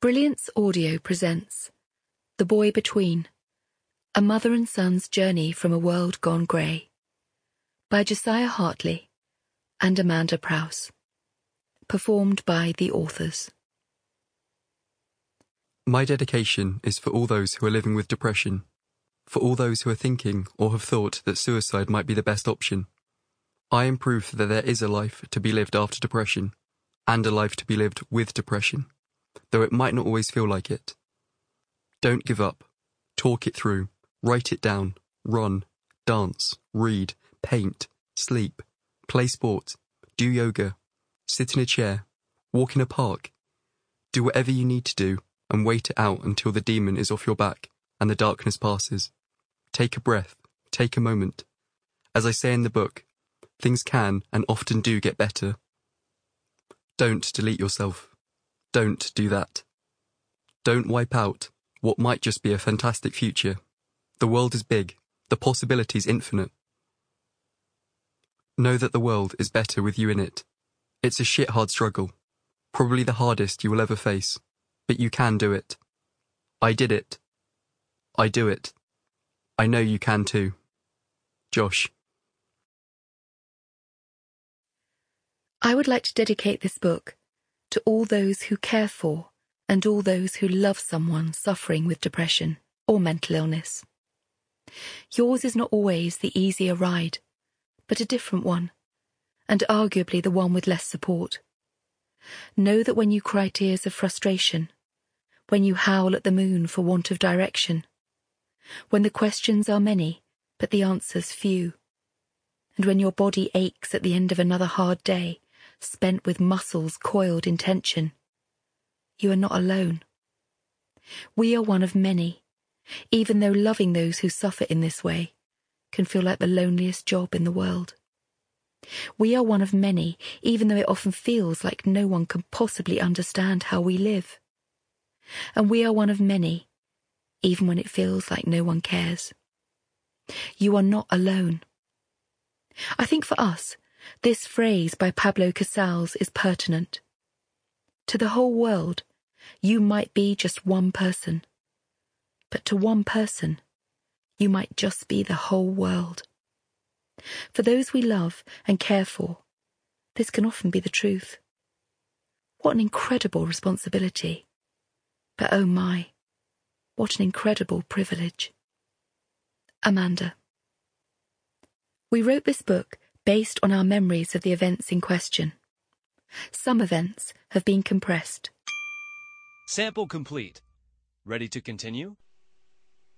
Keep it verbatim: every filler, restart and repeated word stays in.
Brilliance Audio presents The Boy Between, A Mother and Son's Journey from a World Gone Grey by Josiah Hartley and Amanda Prowse. Performed by the authors. My dedication is for all those who are living with depression, for all those who are thinking or have thought that suicide might be the best option. I am proof that there is a life to be lived after depression, and a life to be lived with depression, though it might not always feel like it. Don't give up. Talk it through. Write it down. Run. Dance. Read. Paint. Sleep. Play sport. Do yoga. Sit in a chair. Walk in a park. Do whatever you need to do and wait it out until the demon is off your back and the darkness passes. Take a breath. Take a moment. As I say in the book, things can and often do get better. Don't delete yourself. Don't do that. Don't wipe out what might just be a fantastic future. The world is big. The possibilities infinite. Know that the world is better with you in it. It's a shit hard struggle. Probably the hardest you will ever face. But you can do it. I did it. I do it. I know you can too. Josh. I would like to dedicate this book to all those who care for and all those who love someone suffering with depression or mental illness. Yours is not always the easier ride, but a different one, and arguably the one with less support. Know that when you cry tears of frustration, when you howl at the moon for want of direction, when the questions are many but the answers few, and when your body aches at the end of another hard day, spent with muscles coiled in tension, you are not alone. We are one of many, even though loving those who suffer in this way can feel like the loneliest job in the world. We are one of many, even though it often feels like no one can possibly understand how we live. And we are one of many, even when it feels like no one cares. You are not alone. I think for us, this phrase by Pablo Casals is pertinent. To the whole world, you might be just one person. But to one person, you might just be the whole world. For those we love and care for, this can often be the truth. What an incredible responsibility. But oh my, what an incredible privilege. Amanda. We wrote this book based on our memories of the events in question. Some events have been compressed. Sample complete. Ready to continue?